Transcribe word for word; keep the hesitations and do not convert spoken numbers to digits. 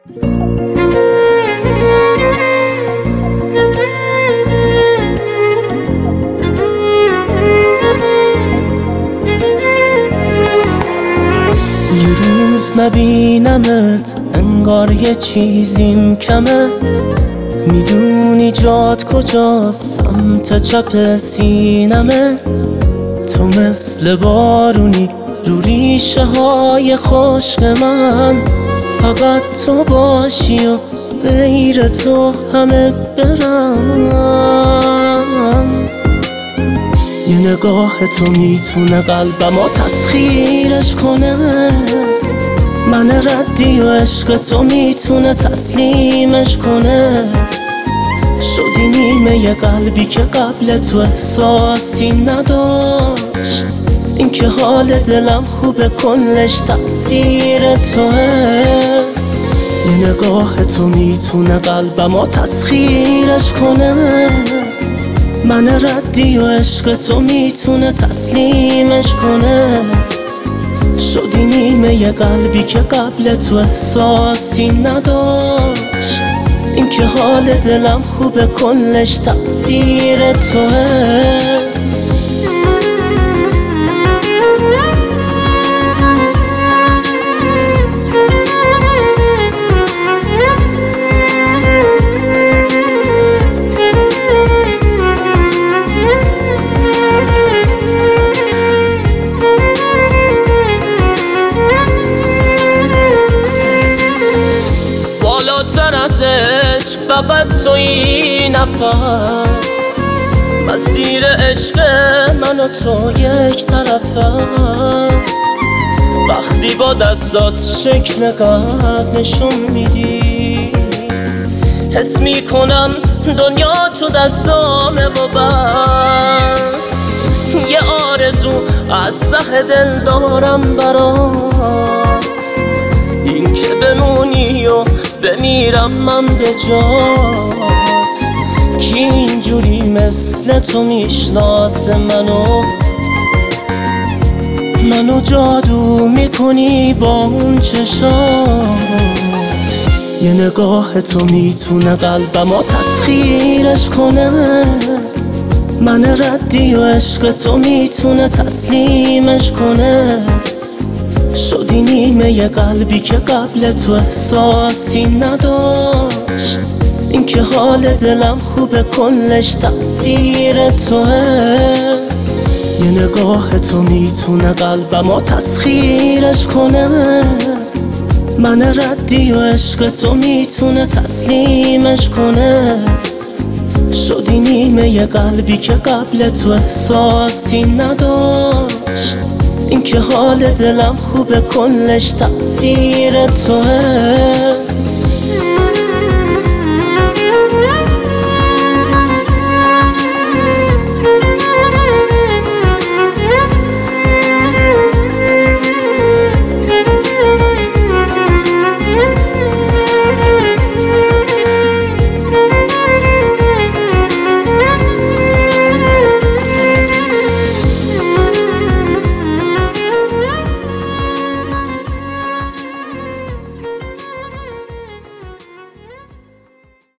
یه روز نبینمت انگار یه چیزیم کمه، میدونی جات کجاست؟ سمت چپ سینمه. تو مثل بارونی رو ریشه های خشک من، فقط تو باشی و غیر تو همه برم. یه نگاه تو میتونه قلبمو تسخیرش کنه، من ردی و عشق تو میتونه تسلیمش کنه. شدی نیمه یه قلبی که قبل تو احساسی نداشت، این که حال دلم خوبه کلش تأثیر توه. یه نگاه تو میتونه قلبمو تسخیرش کنه، من ردی و عشق تو میتونه تسلیمش کنه. شدی نیمه یه قلبی که قبل تو احساسی نداشت، این که حال دلم خوبه کلش تأثیر توه. بالاتر از عشق فقط توی نفس، مسیر عشق من و تو یک طرف است. وقتی با دستات شکل قلب نشون میدی، حس میکنم دنیا تو دستامه و بس. یه آرزو از ته دل دارم برات، این که بمونی و بمیرم من به جات. کی اینجوری مثل تو میشناسه منو، منو جادو میکنی با اون چشات. یه نگاه تو میتونه قلبمو تسخیرش کنه، من ردی و عشق تو میتونه تسلیمش کنه. شدی نیمه یه قلبی که قبل تو احساسی نداشت، این که حال دلم خوبه کلش تأثیر توه. یه نگاه تو میتونه قلبمو تسخیرش کنه، من ردی و عشق تو میتونه تسلیمش کنه. شدی نیمه یه قلبی که قبل تو احساسی نداشت، این که حال دلم خوبه کلش تأثیر توه.